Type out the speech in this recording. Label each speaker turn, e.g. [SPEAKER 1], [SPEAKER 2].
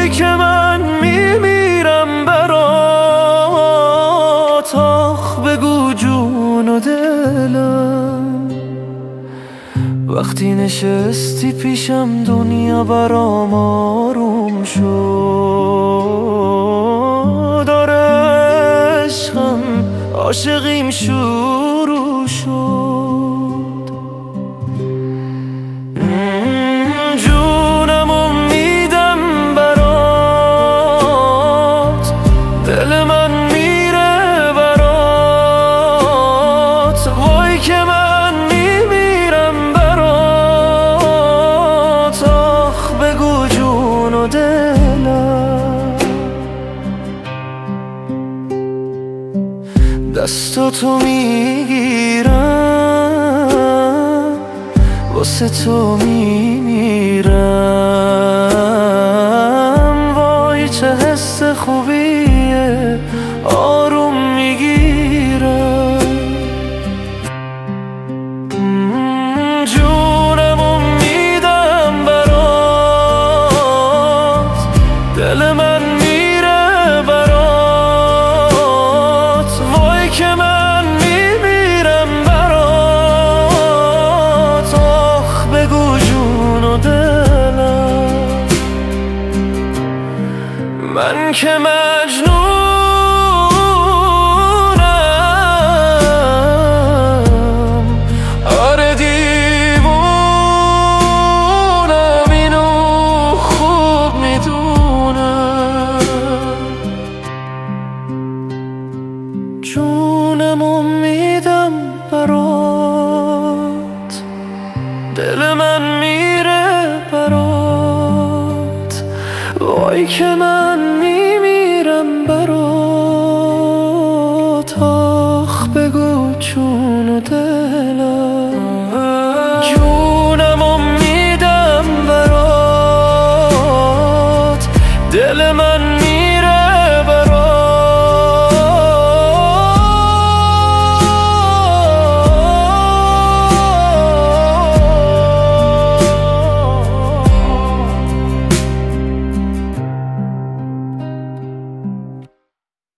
[SPEAKER 1] وای که من میمیرم برات. آخ بگو جون و دلم، وقتی نشستی پیشم دنیا برام آروم شد. آره عشقم عاشقیم شروع شد. جونمو میدم برات، دل من میره برات. وای که من میمیرم برات. آخ بگو جون و دلم، دستاتو میگیرم واسه تو میمیرم. وای چه حس خوبیه آروم میگیرم. جونمو میدم برات، دل من میره برات. وای که من میمیرم برات. آخ بگو جون و دلم، من که مجنونم. آره دیوونم، اینو خوب میدونم. جونمو میدم برات، دل من میره برات. وای که من میمیرم برات. آخ بگو جون و دلم، جونمو میدم برات. دل من